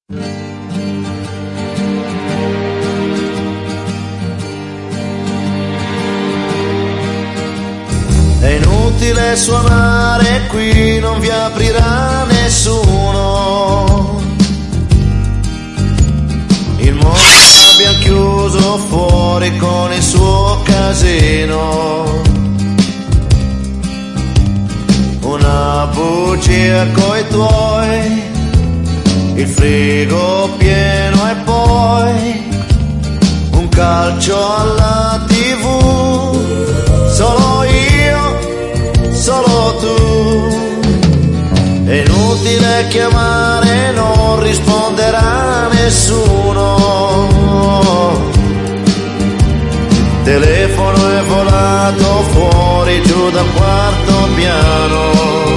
È inutile suonare qui, non vi aprirà nessuno. Il mondo l'abbiamo chiuso fuori con il suo casino. Una bugia coi tuoi, il frigo pieno e poi un calcio alla TV. Solo io, solo tu. È inutile chiamare, non risponderà nessuno. Telefono è volato fuori giù dal quarto piano.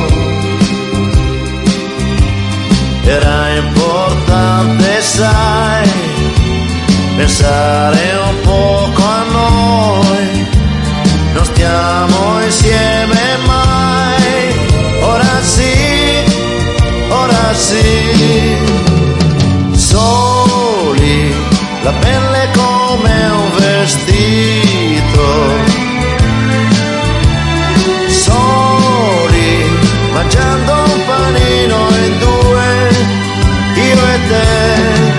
Era importante, sai, pensare un poco a noi. Non stiamo insieme mai. Ora sì, ora sì. Soli, la pelle come un vestito. Soli, mangiando un panino in due, io e te.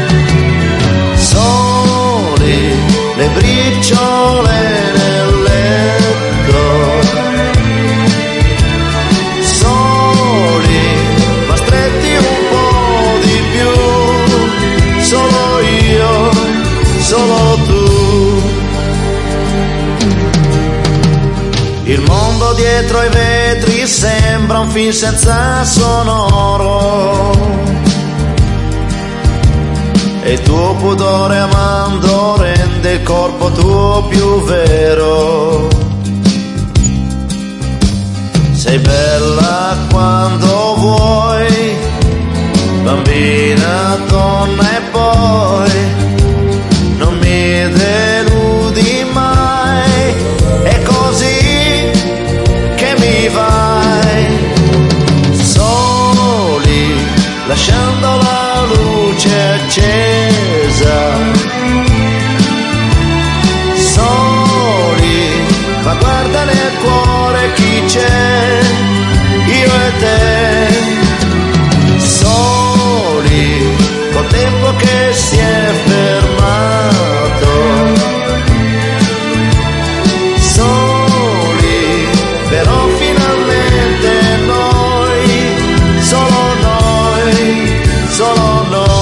Soli, le briciole nel letto. Soli, ma stretti un po' di più. Solo io, solo tu. Il mondo dietro ai vetri sembra un film senza sonoro. E il tuo pudore amando rende il corpo tuo più vero. Sei bella quando vuoi, bambina, donna e poi non mi deludi mai. È così che mi vai. Soli, lasciando la luce accesa. Soli, ma guarda nel cuore chi c'è, io e te. Soli, col tempo che si è fermato. Soli, però finalmente noi, solo noi, solo noi.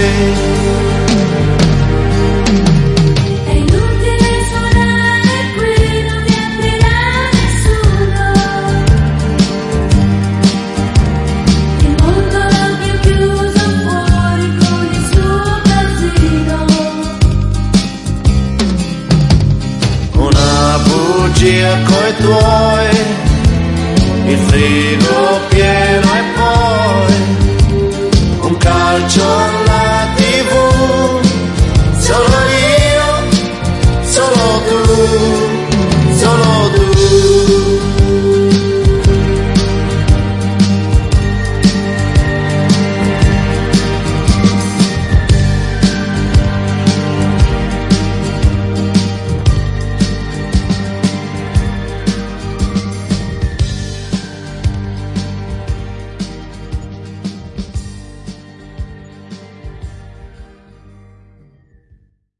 È inutile suonare qui, non vi aprirà nessuno. Il mondo l'abbiamo chiuso fuori con il suo casino. Una bugia coi tuoi, il frigo pieno e poi un calcio alla